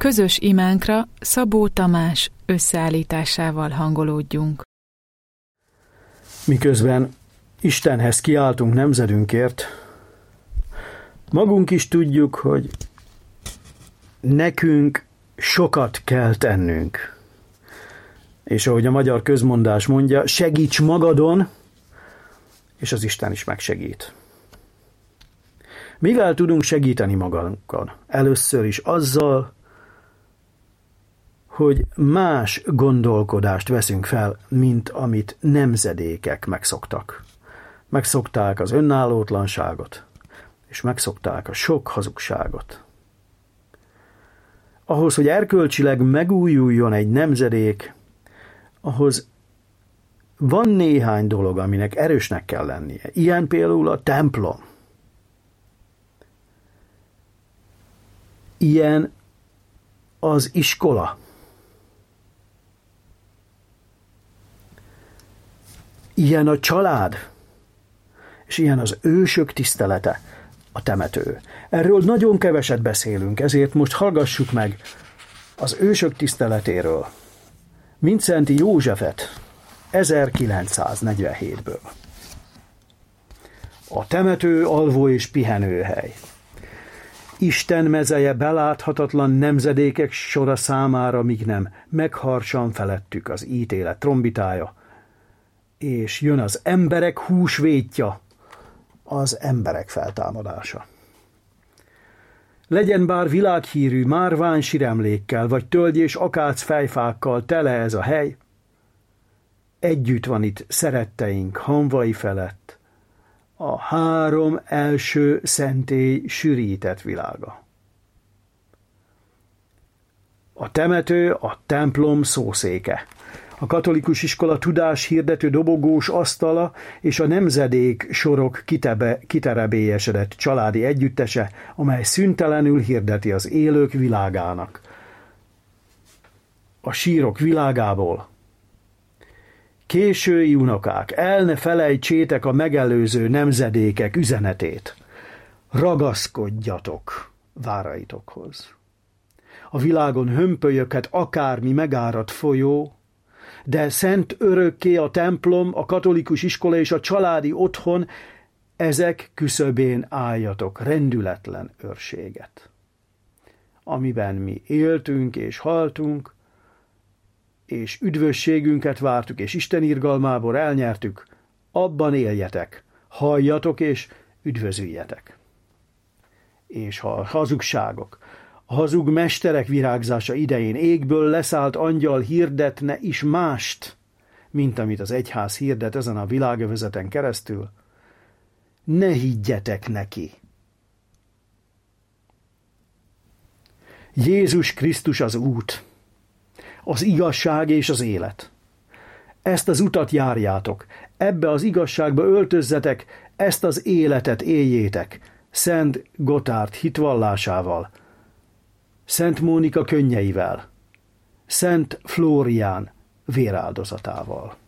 Közös imánkra Szabó Tamás összeállításával hangolódjunk. Miközben Istenhez kiáltunk nemzedünkért, magunk is tudjuk, hogy nekünk sokat kell tennünk. És ahogy a magyar közmondás mondja, segíts magadon, és az Isten is megsegít. Mivel tudunk segíteni magunkon? Először is azzal, hogy más gondolkodást veszünk fel, mint amit nemzedékek megszoktak. Megszokták az önállótlanságot, és megszokták a sok hazugságot. Ahhoz, hogy erkölcsileg megújuljon egy nemzedék, ahhoz van néhány dolog, aminek erősnek kell lennie. Ilyen például a templom. Ilyen az iskola. Ilyen a család. És ilyen az ősök tisztelete, a temető. Erről nagyon keveset beszélünk, ezért most hallgassuk meg az ősök tiszteletéről Mindszenty Józsefet 1947-ből. A temető, alvó és pihenőhely. Isten mezeje beláthatatlan nemzedékek sora számára, míg nem megharsan felettük az ítélet trombitája, és jön az emberek húsvétja, az emberek feltámadása. Legyen bár világhírű márvány síremlékkel, vagy tölgy és akác fejfákkal tele ez a hely, együtt van itt szeretteink hamvai felett a 3 első szentély sűrített világa. A temető a templom szószéke, a katolikus iskola tudás hirdető dobogós asztala és a nemzedék sorok kiterebélyesedett családi együttese, amely szüntelenül hirdeti az élők világának. A sírok világából. Késői unokák, el ne felejtsétek a megelőző nemzedékek üzenetét. Ragaszkodjatok váraitokhoz. A világon hömpölyöket akármi megárad folyó, de szent örökké a templom, a katolikus iskola és a családi otthon, ezek küszöbén álljatok rendületlen őrséget. Amiben mi éltünk és haltunk, és üdvösségünket vártuk, és Isten irgalmából elnyertük, abban éljetek, halljatok és üdvözüljetek. És ha a hazugságok, a hazug mesterek virágzása idején égből leszállt angyal hirdetne is mást, mint amit az egyház hirdet ezen a világövezeten keresztül, ne higgyetek neki. Jézus Krisztus az út, az igazság és az élet. Ezt az utat járjátok, ebbe az igazságba öltözzetek, ezt az életet éljétek, Szent Gotthárd hitvallásával, Szent Mónika könnyeivel, Szent Flórián véráldozatával.